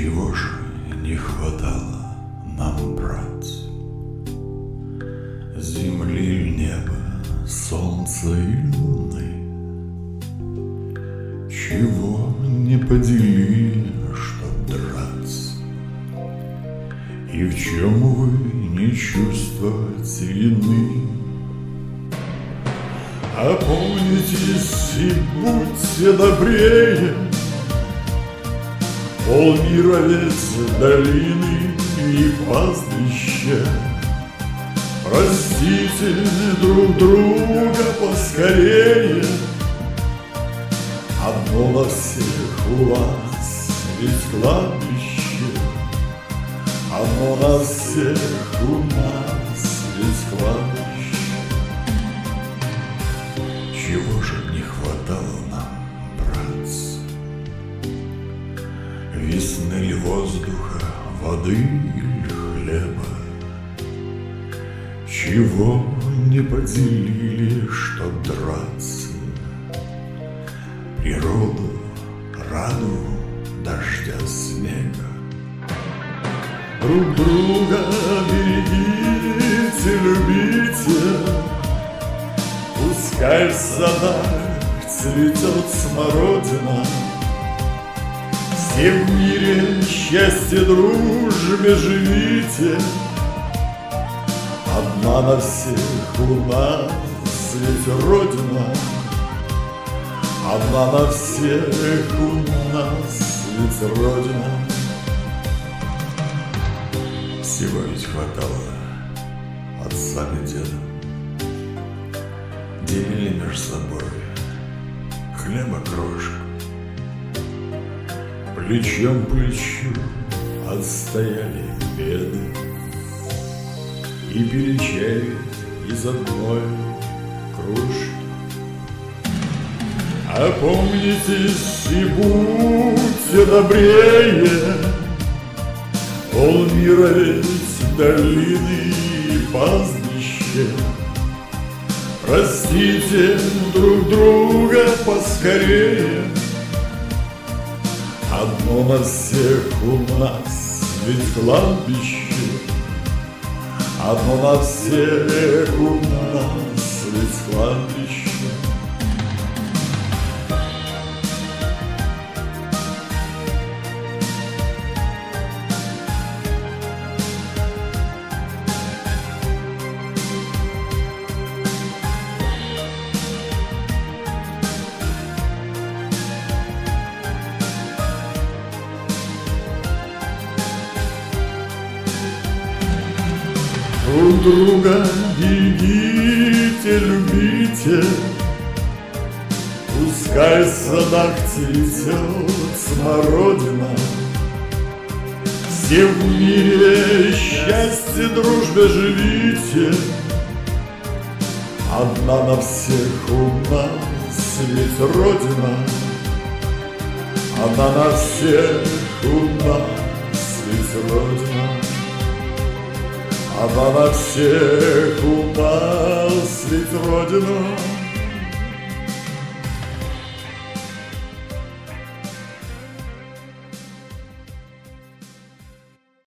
Чего же не хватало нам, брат? Земли, неба, солнца и луны. Чего не поделили, чтоб драться? И в чем вы не чувствуете вины? Опомнитесь и будьте добрее, полмира ведь долины и пастбища. Простите друг друга поскорее, одно на всех у вас ведь кладбище, одно на всех у нас ведь кладбище. Чего же не хватало нам, братцы? Весны ли воздуха, воды или хлеба? Чего не поделили, чтоб драться? Природу, радугу, дождя, снега. Друг друга берегите, любите, пускай в садах цветет смородина. Все в мире счастье, дружбе живите, одна на всех у нас ведь Родина, одна на всех у нас ведь Родина. Всего ведь хватало отцам и дедам, делили между собой хлеба крошку, плечом к плечу отстояли беды и пили чай из одной кружки. Опомнитесь и будьте добрее, полмира ведь долины и пастбище. Простите друг друга поскорее, одно на всех у нас ведь кладбище, одно на всех у нас ведь кладбище. Друг друга берегите, любите, пускай в садах цветет смородина. Все в мире счастье, дружбе живите, одна на всех у нас ведь Родина, одна на всех у нас ведь Родина, одна на всех у нас ведь Родина.